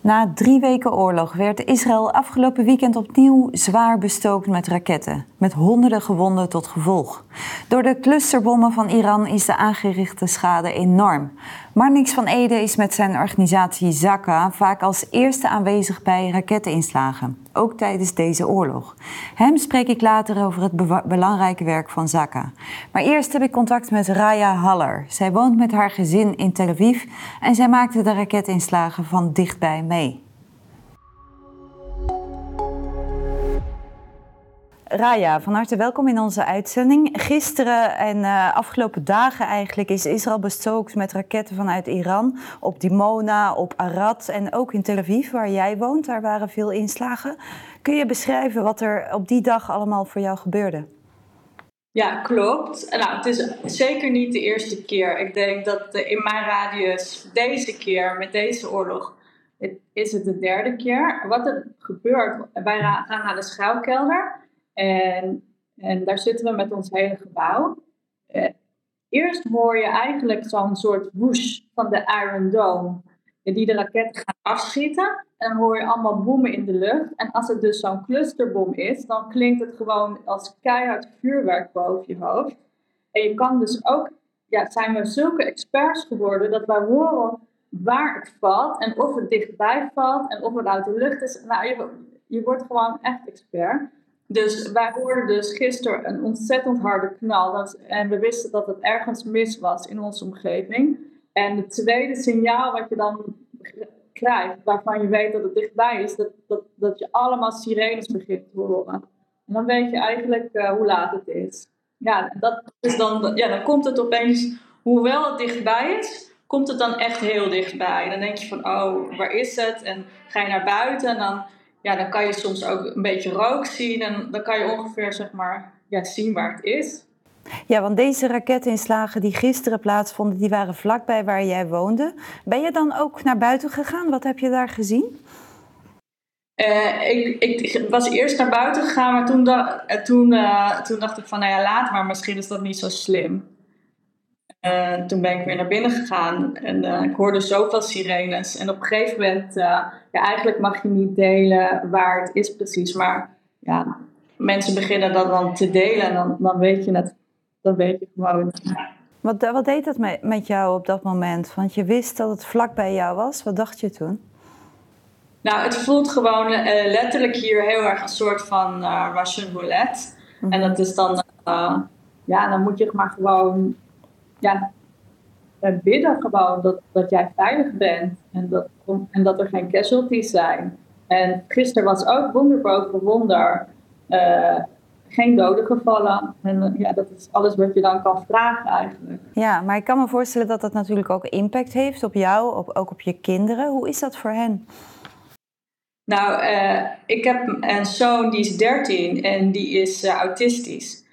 Na 3 weken oorlog werd Israël afgelopen weekend opnieuw zwaar bestookt met raketten, met honderden gewonden tot gevolg. Door de clusterbommen van Iran is de aangerichte schade enorm. Marnix van Ede is met zijn organisatie Zaka vaak als eerste aanwezig bij raketteninslagen, ook tijdens deze oorlog. Hem spreek ik later over het belangrijke werk van Zaka. Maar eerst heb ik contact met Raya Haller. Zij woont met haar gezin in Tel Aviv en zij maakte de raketinslagen van dichtbij mee. Raya, van harte welkom in onze uitzending. Gisteren en afgelopen dagen eigenlijk is Israël bestookt met raketten vanuit Iran op Dimona, op Arad en ook in Tel Aviv, waar jij woont. Daar waren veel inslagen. Kun je beschrijven wat er op die dag allemaal voor jou gebeurde? Ja, klopt. Nou, het is zeker niet de eerste keer. Ik denk dat in mijn radius deze keer met deze oorlog is het de derde keer. Wat er gebeurt, wij gaan naar de schuilkelder. En daar zitten we met ons hele gebouw. Eerst hoor je eigenlijk zo'n soort whoosh van de Iron Dome. Die de raketten gaan afschieten. En dan hoor je allemaal bommen in de lucht. En als het dus zo'n clusterbom is, dan klinkt het gewoon als keihard vuurwerk boven je hoofd. En je kan dus ook, zijn we zulke experts geworden dat wij horen waar het valt. En of het dichtbij valt en of het uit de lucht is. Nou, je wordt gewoon echt expert. Dus wij hoorden dus gisteren een ontzettend harde knal. En we wisten dat het ergens mis was in onze omgeving. En het tweede signaal wat je dan krijgt, waarvan je weet dat het dichtbij is, dat je allemaal sirenes begint te horen. En dan weet je eigenlijk hoe laat het is. Ja, dan komt het opeens, hoewel het dichtbij is, komt het dan echt heel dichtbij. Dan denk je van, oh, waar is het? En ga je naar buiten en dan kan je soms ook een beetje rook zien. En dan kan je ongeveer zien waar het is. Ja, want deze raketinslagen die gisteren plaatsvonden, die waren vlakbij waar jij woonde. Ben je dan ook naar buiten gegaan? Wat heb je daar gezien? Ik was eerst naar buiten gegaan, maar toen dacht ik van, laat maar, misschien is dat niet zo slim. Toen ben ik weer naar binnen gegaan en ik hoorde zoveel sirenes. En op een gegeven moment, eigenlijk mag je niet delen waar het is precies. Maar ja, mensen beginnen dat dan te delen en dan weet je het. Dan weet je gewoon. Wat deed dat met jou op dat moment? Want je wist dat het vlak bij jou was. Wat dacht je toen? Nou, het voelt gewoon letterlijk hier heel erg een soort van Russian roulette. Mm-hmm. En dat is dan, dan moet je maar gewoon bidden gewoon dat jij veilig bent. En dat er geen casualties zijn. En gisteren was ook wonder boven wonder. Geen doden gevallen. En dat is alles wat je dan kan vragen eigenlijk. Ja, maar ik kan me voorstellen dat dat natuurlijk ook impact heeft op jou, ook op je kinderen. Hoe is dat voor hen? Nou, ik heb een zoon die is 13 en die is autistisch.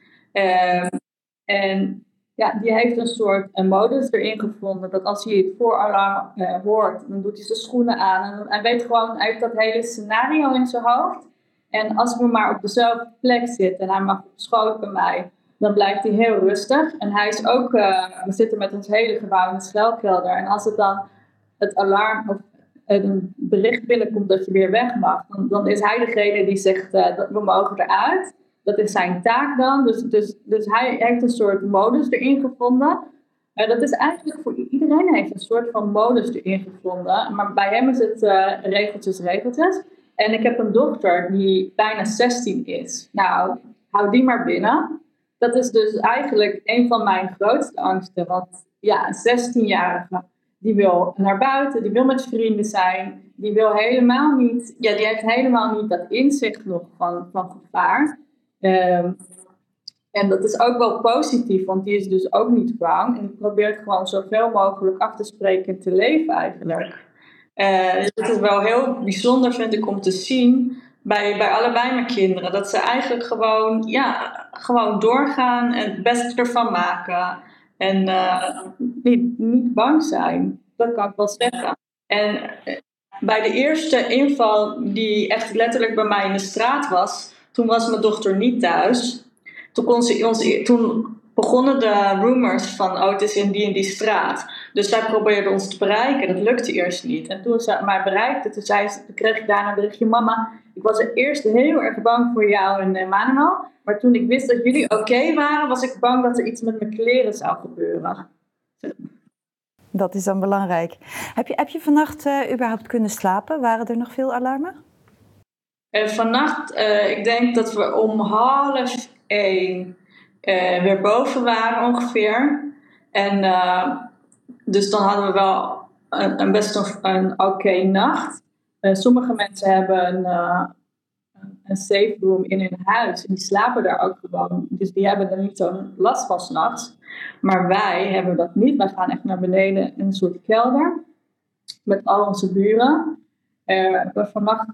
En die heeft een soort modus erin gevonden. Dat als hij het voeralarm hoort, dan doet hij zijn schoenen aan. En hij weet gewoon, hij heeft dat hele scenario in zijn hoofd. En als we maar op dezelfde plek zitten en hij mag op schoot bij mij, dan blijft hij heel rustig. En hij is ook, we zitten met ons hele gebouw in de schuilkelder. En als het dan het alarm of een bericht binnenkomt dat je weer weg mag, dan is hij degene die zegt, we mogen eruit. Dat is zijn taak dan. Dus hij heeft een soort modus erin gevonden. Dat is eigenlijk voor iedereen heeft een soort van modus erin gevonden. Maar bij hem is het regeltjes. En ik heb een dochter die bijna 16 is. Nou, hou die maar binnen. Dat is dus eigenlijk een van mijn grootste angsten. Want een 16-jarige, die wil naar buiten, die wil met vrienden zijn. Die wil helemaal niet, die heeft helemaal niet dat inzicht nog van gevaar. En dat is ook wel positief, want die is dus ook niet bang. En die probeert gewoon zoveel mogelijk af te spreken en te leven eigenlijk. Het is wel heel bijzonder, vind ik, om te zien bij allebei mijn kinderen. Dat ze eigenlijk gewoon doorgaan en het beste ervan maken. En niet bang zijn. Dat kan ik wel zeggen. En bij de eerste inval die echt letterlijk bij mij in de straat was, toen was mijn dochter niet thuis. Toen begonnen de rumors van, het is in die en die straat. Dus zij probeerde ons te bereiken. Dat lukte eerst niet. En toen ze mij bereikte, toen kreeg ik daarna een berichtje: mama, ik was er eerst heel erg bang voor jou en Manuel. Maar toen ik wist dat jullie oké waren, was ik bang dat er iets met mijn kleren zou gebeuren. Dat is dan belangrijk. Heb je vannacht überhaupt kunnen slapen? Waren er nog veel alarmen? Vannacht, ik denk dat we om 12:30 weer boven waren ongeveer. En dus dan hadden we wel best een oké nacht. Sommige mensen hebben een safe room in hun huis. En die slapen daar ook gewoon. Dus die hebben er niet zo'n last van 's nachts. Maar wij hebben dat niet. Wij gaan echt naar beneden in een soort kelder. Met al onze buren. Vannacht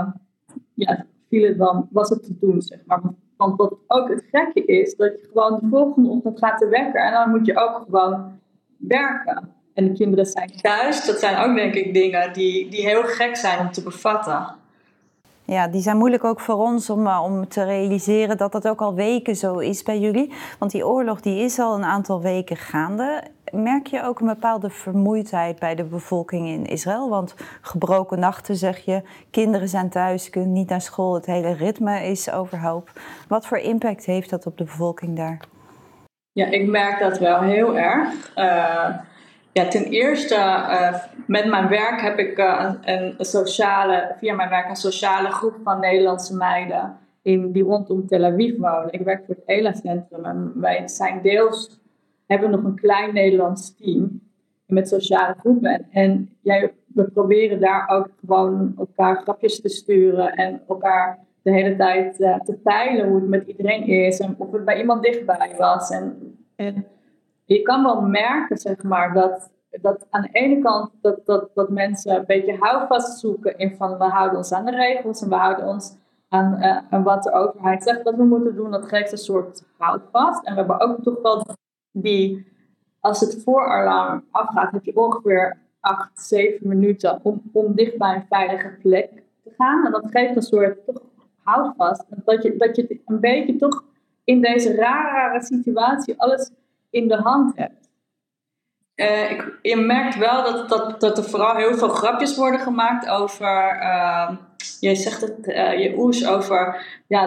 was het te doen, zeg maar. Want wat ook het gekke is, dat je gewoon de volgende ochtend gaat te wekken. En dan moet je ook gewoon werken. En de kinderen zijn thuis. Dat zijn ook, denk ik, dingen die heel gek zijn om te bevatten. Ja, die zijn moeilijk ook voor ons om te realiseren dat dat ook al weken zo is bij jullie. Want die oorlog die is al een aantal weken gaande. Merk je ook een bepaalde vermoeidheid bij de bevolking in Israël? Want gebroken nachten, zeg je, kinderen zijn thuis, kunnen niet naar school, het hele ritme is overhoop. Wat voor impact heeft dat op de bevolking daar? Ja, ik merk dat wel heel erg. Ten eerste, met mijn werk heb ik via mijn werk een sociale groep van Nederlandse meiden die rondom Tel Aviv wonen. Ik werk voor het ELA-centrum en wij hebben nog een klein Nederlands team met sociale groepen. En we proberen daar ook gewoon elkaar grapjes te sturen en elkaar de hele tijd te peilen hoe het met iedereen is en of het bij iemand dichtbij was. En je kan wel merken, zeg maar, dat aan de ene kant dat mensen een beetje houvast zoeken in van we houden ons aan de regels en we houden ons aan wat de overheid zegt dat we moeten doen. Dat geeft een soort houvast. En we hebben ook toch wel als het voeralarm afgaat, heb je ongeveer 8-7 minuten om dicht bij een veilige plek te gaan. En dat geeft een soort toch houvast. Dat je een beetje toch in deze rare situatie alles in de hand hebt. Je merkt wel dat er vooral heel veel grapjes worden gemaakt over, je zegt het, over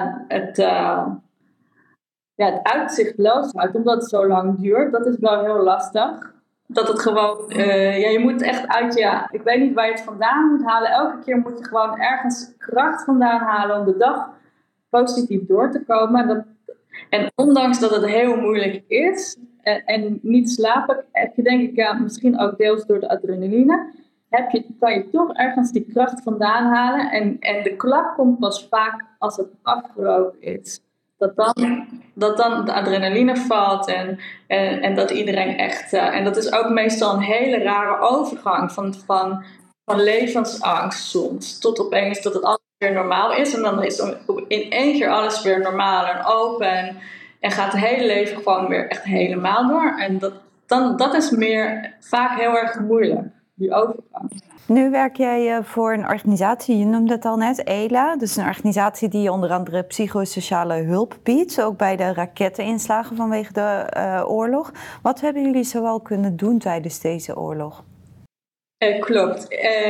het uitzichtloosheid, omdat het zo lang duurt. Dat is wel heel lastig. Dat het gewoon, je moet echt ik weet niet waar je het vandaan moet halen. Elke keer moet je gewoon ergens kracht vandaan halen om de dag positief door te komen. En ondanks dat het heel moeilijk is en niet slapen, heb je denk ik, misschien ook deels door de adrenaline, kan je toch ergens die kracht vandaan halen. En de klap komt pas vaak als het afgelopen is. Dat dan de adrenaline valt en dat iedereen echt... en dat is ook meestal een hele rare overgang van levensangst soms. Tot opeens dat het alles weer normaal is. En dan is in één keer alles weer normaal en open. En gaat het hele leven gewoon weer echt helemaal door. En dat is vaak heel erg moeilijk, die overgang. Nu werk jij voor een organisatie, je noemde het al net, ELA. Dus een organisatie die onder andere psychosociale hulp biedt. Ook bij de raketteninslagen vanwege de oorlog. Wat hebben jullie zoal kunnen doen tijdens deze oorlog? Klopt.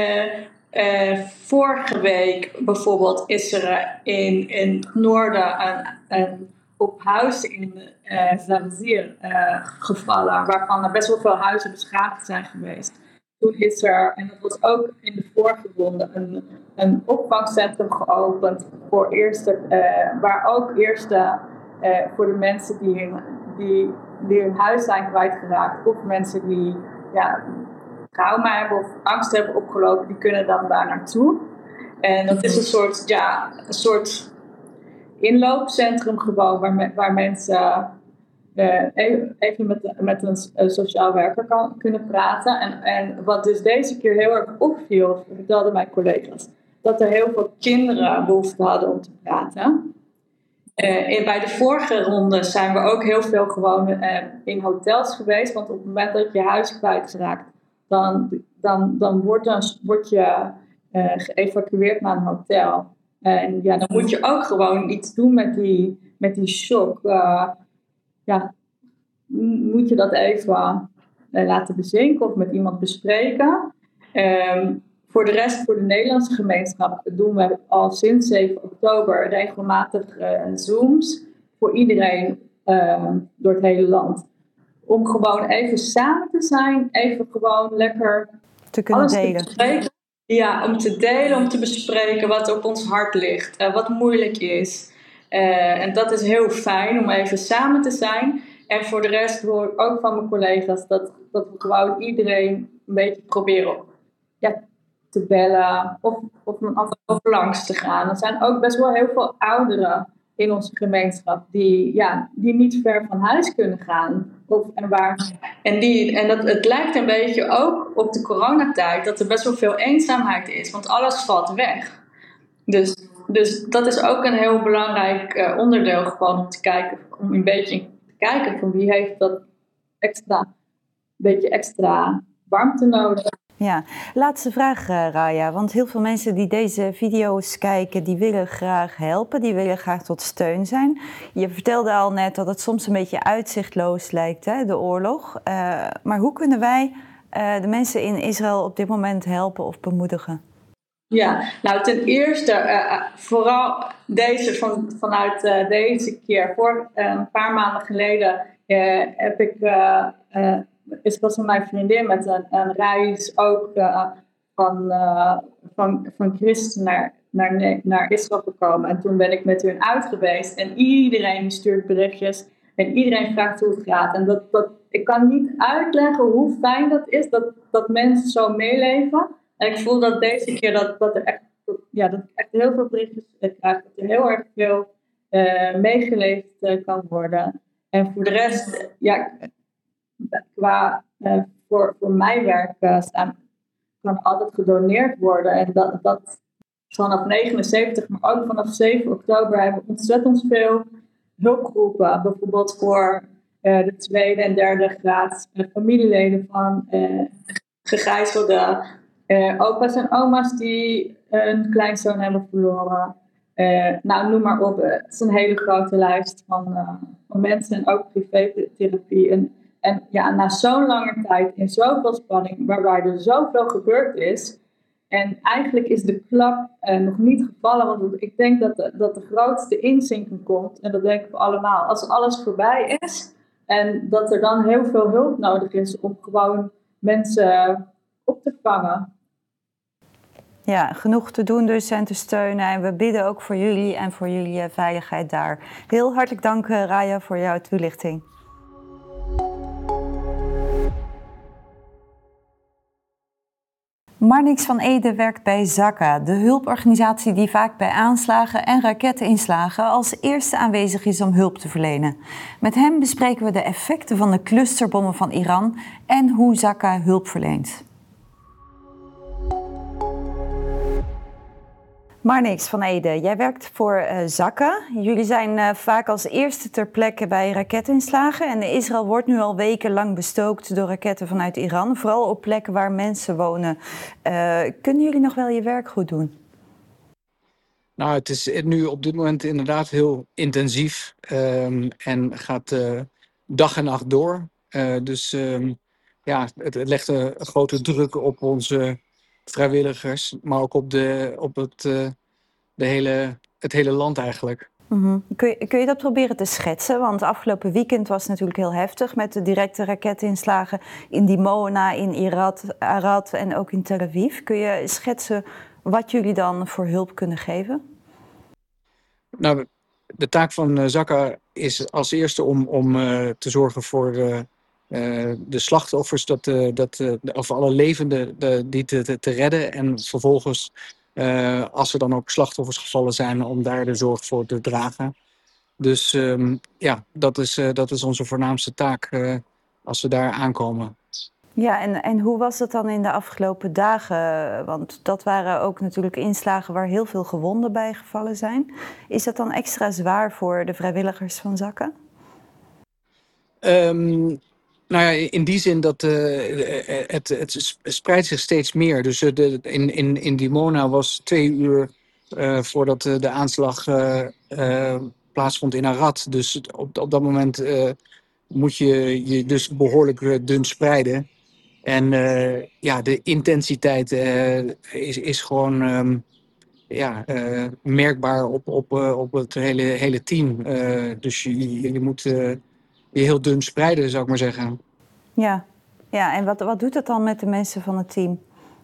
Vorige week bijvoorbeeld is er in het noorden op huizen in Zamzir gevallen, waarvan er best wel veel huizen beschadigd zijn geweest. Toen is er, en dat was ook in de vorige ronde, een opvangcentrum geopend waar ook voor de mensen die hun huis zijn kwijtgeraakt, of mensen die trauma hebben of angst hebben opgelopen, die kunnen dan daar naartoe. En dat is een soort inloopcentrum gewoon waar mensen even met een sociaal werker kunnen praten. En wat dus deze keer heel erg opviel, vertelden mijn collega's, dat er heel veel kinderen behoefte hadden om te praten. Bij de vorige ronde zijn we ook heel veel gewoon in hotels geweest, want op het moment dat je huis kwijtraakt, dan word je geëvacueerd naar een hotel. En dan moet je ook gewoon iets doen met die shock. Moet je dat even laten bezinken of met iemand bespreken. Voor de rest, voor de Nederlandse gemeenschap, doen we al sinds 7 oktober regelmatig Zooms voor iedereen door het hele land. Om gewoon even samen te zijn, even gewoon lekker te kunnen delen. Te bespreken. Ja, om te delen, om te bespreken wat op ons hart ligt, wat moeilijk is. En dat is heel fijn om even samen te zijn. En voor de rest hoor ik ook van mijn collega's dat we gewoon iedereen een beetje proberen te bellen of langs te gaan. Er zijn ook best wel heel veel ouderen in onze gemeenschap die niet ver van huis kunnen gaan. Het lijkt een beetje ook op de coronatijd dat er best wel veel eenzaamheid is, want alles valt weg. Dus dat is ook een heel belangrijk onderdeel gewoon om een beetje te kijken van wie heeft dat extra warmte nodig. Ja, laatste vraag Raya, want heel veel mensen die deze video's kijken, die willen graag helpen, die willen graag tot steun zijn. Je vertelde al net dat het soms een beetje uitzichtloos lijkt, hè, de oorlog. Maar hoe kunnen wij de mensen in Israël op dit moment helpen of bemoedigen? Ja, nou ten eerste vooral vanuit deze keer. Voor een paar maanden geleden was mijn vriendin met een reis ook van Christen naar Israël gekomen. En toen ben ik met hun uit geweest en iedereen stuurt berichtjes en iedereen vraagt hoe het gaat. En ik kan niet uitleggen hoe fijn dat is dat mensen zo meeleven. En ik voel dat deze keer dat ik echt heel veel berichtjes krijg, dat er heel erg veel meegeleefd kan worden. En voor de rest, voor mijn werk kan altijd gedoneerd worden. En dat vanaf 79, maar ook vanaf 7 oktober hebben we ontzettend veel hulpgroepen. Bijvoorbeeld voor de tweede en derde graad familieleden van gegijzelden. Opa's en oma's die een kleinzoon hebben verloren. Noem maar op. Het is een hele grote lijst van mensen en ook privétherapie. En na zo'n lange tijd in zoveel spanning, waarbij er zoveel gebeurd is. En eigenlijk is de klap nog niet gevallen, want ik denk dat de grootste inzinking komt. En dat denken we allemaal. Als alles voorbij is en dat er dan heel veel hulp nodig is om gewoon mensen op te vangen. Ja, genoeg te doen dus en te steunen. En we bidden ook voor jullie en voor jullie veiligheid daar. Heel hartelijk dank Raya voor jouw toelichting. Marnix van Ede werkt bij Zaka, de hulporganisatie die vaak bij aanslagen en raketteninslagen als eerste aanwezig is om hulp te verlenen. Met hem bespreken we de effecten van de clusterbommen van Iran en hoe Zaka hulp verleent. Marnix van Ede, jij werkt voor Zaka. Jullie zijn vaak als eerste ter plekke bij rakettinslagen. En Israël wordt nu al wekenlang bestookt door raketten vanuit Iran. Vooral op plekken waar mensen wonen. Kunnen jullie nog wel je werk goed doen? Nou, het is nu op dit moment inderdaad heel intensief. En gaat dag en nacht door. Het legt een grote druk op onze vrijwilligers, maar ook op het hele land eigenlijk. Mm-hmm. Kun je dat proberen te schetsen? Want afgelopen weekend was het natuurlijk heel heftig met de directe raketinslagen in Dimona, in Arad en ook in Tel Aviv. Kun je schetsen wat jullie dan voor hulp kunnen geven? Nou, de taak van Zaka is als eerste om te zorgen voor de slachtoffers, of alle levenden die te redden. En vervolgens, als er dan ook slachtoffers gevallen zijn, om daar de zorg voor te dragen. Dus dat is onze voornaamste taak als we daar aankomen. Ja, en hoe was het dan in de afgelopen dagen? Want dat waren ook natuurlijk inslagen waar heel veel gewonden bij gevallen zijn. Is dat dan extra zwaar voor de vrijwilligers van Zaka? Nou ja, in die zin dat het spreidt zich steeds meer. Dus in Dimona was 2 uur voordat de aanslag plaatsvond in Arad. Dus op dat moment moet je je dus behoorlijk dun spreiden. En ja, de intensiteit is gewoon merkbaar op het hele team. Dus je moet je heel dun spreiden, zou ik maar zeggen. Ja, ja. En wat doet het dan met de mensen van het team?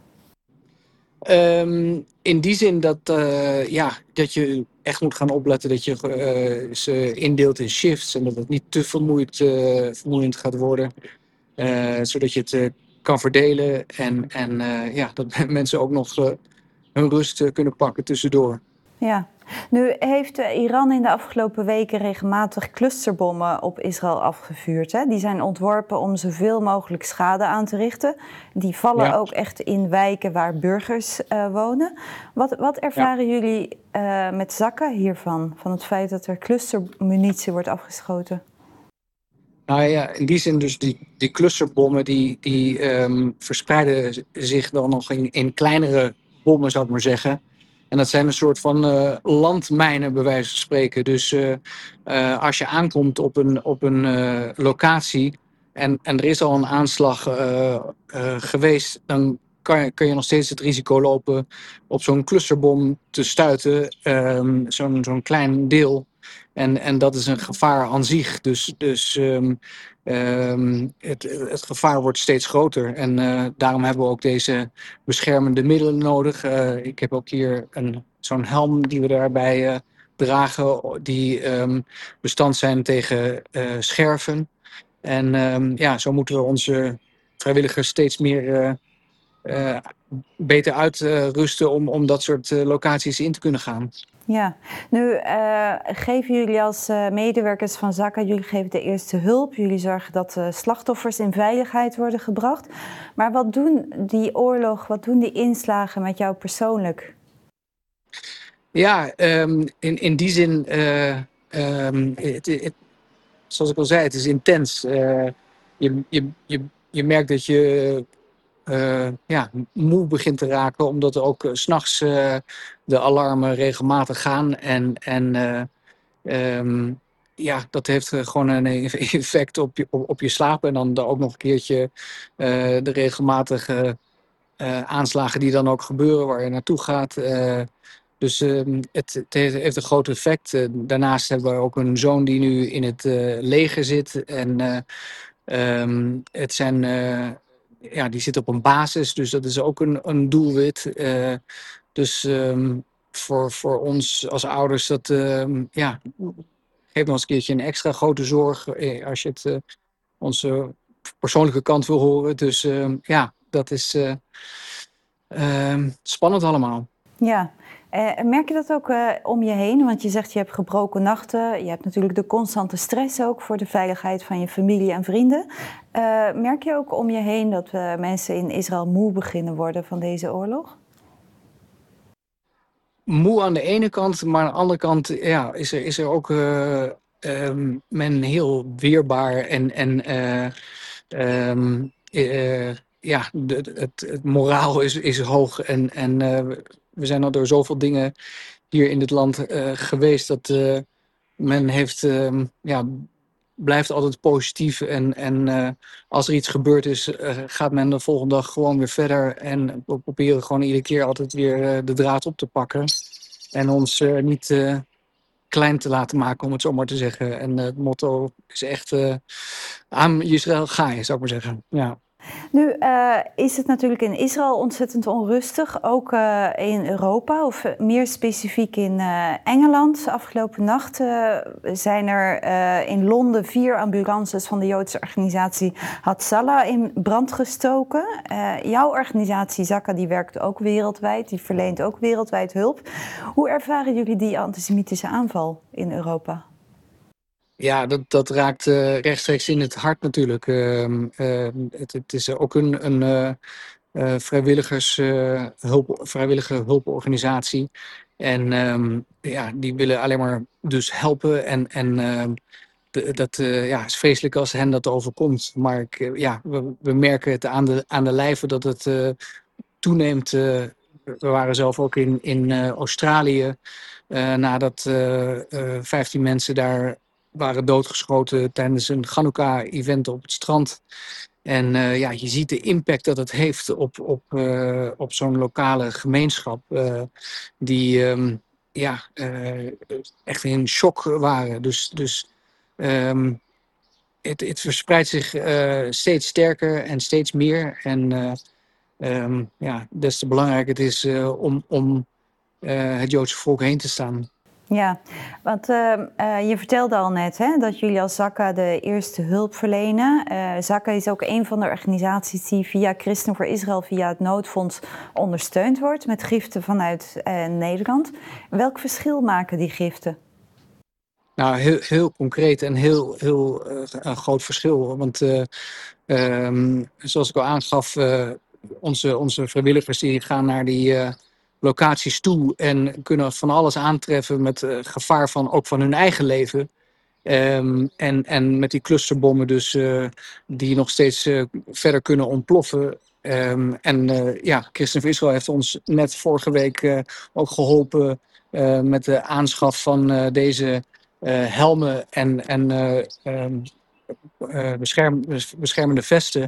In die zin dat je echt moet gaan opletten dat je ze indeelt in shifts en dat het niet te vermoeiend gaat worden. Zodat je het kan verdelen en dat mensen ook nog hun rust kunnen pakken tussendoor. Ja. Nu heeft Iran in de afgelopen weken regelmatig clusterbommen op Israël afgevuurd. Hè? Die zijn ontworpen om zoveel mogelijk schade aan te richten. Die vallen ook echt in wijken waar burgers wonen. Wat ervaren jullie met Zakka hiervan? Van het feit dat er clustermunitie wordt afgeschoten? Nou ja, in die zin dus die clusterbommen die verspreiden zich dan nog in kleinere bommen, zou ik maar zeggen. En dat zijn een soort van landmijnen, bij wijze van spreken. Dus als je aankomt op een locatie en er is al een aanslag geweest, dan kan je nog steeds het risico lopen op zo'n clusterbom te stuiten, zo'n klein deel. En dat is een gevaar aan zich. Dus het gevaar wordt steeds groter. En daarom hebben we ook deze beschermende middelen nodig. Ik heb ook hier zo'n helm die we daarbij dragen. Die bestand zijn tegen scherven. En zo moeten we onze vrijwilligers steeds meer beter uitrusten om dat soort locaties in te kunnen gaan. Ja, nu geven jullie als medewerkers van Zakka, jullie geven de eerste hulp. Jullie zorgen dat de slachtoffers in veiligheid worden gebracht. Maar wat doen die oorlog, wat doen die inslagen met jou persoonlijk? Ja, in die zin, zoals ik al zei, het is intens. Je merkt dat je moe begint te raken, omdat er ook 's nachts de alarmen regelmatig gaan. Dat heeft gewoon een effect op je slaap. En dan ook nog een keertje de regelmatige aanslagen die dan ook gebeuren, waar je naartoe gaat. Dus het heeft een groot effect. Daarnaast hebben we ook een zoon die nu in het leger zit. En die zit op een basis, dus dat is ook een doelwit. Dus voor ons als ouders, dat geeft nog eens een keertje een extra grote zorg als je het onze persoonlijke kant wil horen. Dus dat is spannend allemaal. Ja, merk je dat ook om je heen? Want je zegt je hebt gebroken nachten. Je hebt natuurlijk de constante stress ook voor de veiligheid van je familie en vrienden. Merk je ook om je heen dat mensen in Israël moe beginnen worden van deze oorlog? Moe aan de ene kant, maar aan de andere kant is er ook men heel weerbaar het moraal is hoog en we zijn al door zoveel dingen hier in dit land geweest dat men heeft, blijft altijd positief en als er iets gebeurd is, gaat men de volgende dag gewoon weer verder en we proberen gewoon iedere keer altijd weer de draad op te pakken en ons niet klein te laten maken, om het zo maar te zeggen. En het motto is echt aan Israël ga je, zou ik maar zeggen. Ja. Nu is het natuurlijk in Israël ontzettend onrustig, ook in Europa of meer specifiek in Engeland. Afgelopen nacht zijn er in Londen 4 ambulances van de Joodse organisatie Hatzalah in brand gestoken. Jouw organisatie Zakka die werkt ook wereldwijd, die verleent ook wereldwijd hulp. Hoe ervaren jullie die antisemitische aanval in Europa? Ja, dat raakt rechtstreeks in het hart natuurlijk. Het is ook een vrijwillige hulporganisatie. En die willen alleen maar dus helpen. Dat is vreselijk als hen dat overkomt. Maar we merken het aan de lijve dat het toeneemt. We waren zelf ook in Australië nadat 15 mensen daar waren doodgeschoten tijdens een Chanukka-event op het strand. En ja, je ziet de impact dat het heeft op zo'n lokale gemeenschap. Die echt in shock waren. Dus het verspreidt zich steeds sterker en steeds meer. En des te belangrijker het is om het Joodse volk heen te staan. Ja, want je vertelde al net dat jullie als Zaka de eerste hulp verlenen. Zaka is ook een van de organisaties die via Christen voor Israël, via het noodfonds, ondersteund wordt met giften vanuit Nederland. Welk verschil maken die giften? Nou, heel concreet en heel een groot verschil. Want zoals ik al aangaf, onze vrijwilligers die gaan naar die locaties toe en kunnen van alles aantreffen met gevaar ook van hun eigen leven. En met die clusterbommen dus die nog steeds verder kunnen ontploffen. Christen voor Israël heeft ons net vorige week ook geholpen met de aanschaf van deze helmen en beschermende vesten.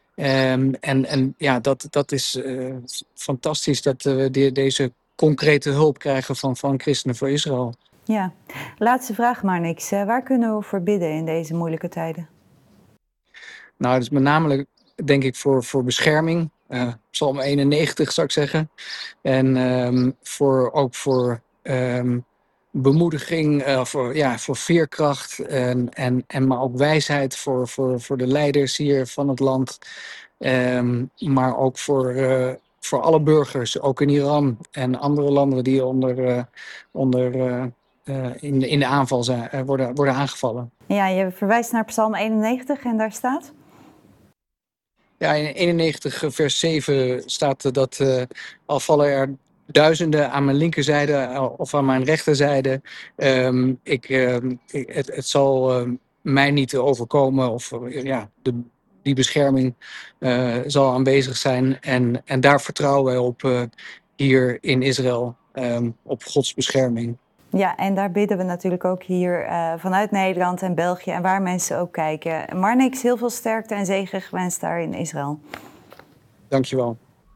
Dat is fantastisch dat we deze concrete hulp krijgen van Christenen voor Israël. Ja, laatste vraag maar niks. Waar kunnen we voor bidden in deze moeilijke tijden? Nou, dat is met name denk ik voor bescherming. Psalm 91 zou ik zeggen. En voor bemoediging, voor veerkracht en maar ook wijsheid voor de leiders hier van het land. Maar ook voor alle burgers, ook in Iran en andere landen die in de aanval worden aangevallen. Ja, je verwijst naar Psalm 91 en daar staat? Ja, in 91 vers 7 staat dat al vallen er duizenden aan mijn linkerzijde of aan mijn rechterzijde. Het zal mij niet overkomen of die bescherming zal aanwezig zijn. En daar vertrouwen wij op hier in Israël, op Gods bescherming. Ja, en daar bidden we natuurlijk ook hier vanuit Nederland en België en waar mensen ook kijken. Marnix, heel veel sterkte en zegen gewenst daar in Israël. Dankjewel.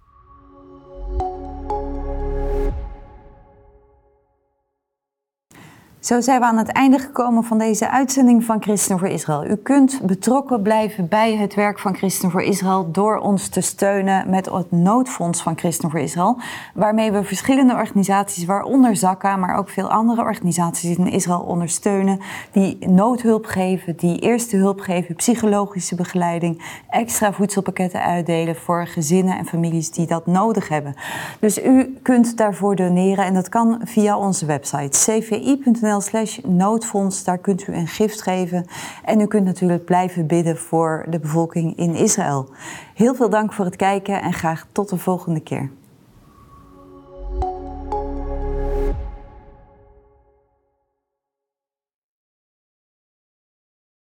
Zo zijn we aan het einde gekomen van deze uitzending van Christen voor Israël. U kunt betrokken blijven bij het werk van Christen voor Israël door ons te steunen met het noodfonds van Christen voor Israël, waarmee we verschillende organisaties, waaronder Zaka, maar ook veel andere organisaties in Israël ondersteunen, die noodhulp geven, die eerste hulp geven, psychologische begeleiding, extra voedselpakketten uitdelen voor gezinnen en families die dat nodig hebben. Dus u kunt daarvoor doneren en dat kan via onze website cvi.nl/noodfonds. Daar kunt u een gift geven en u kunt natuurlijk blijven bidden voor de bevolking in Israël. Heel veel dank voor het kijken en graag tot de volgende keer.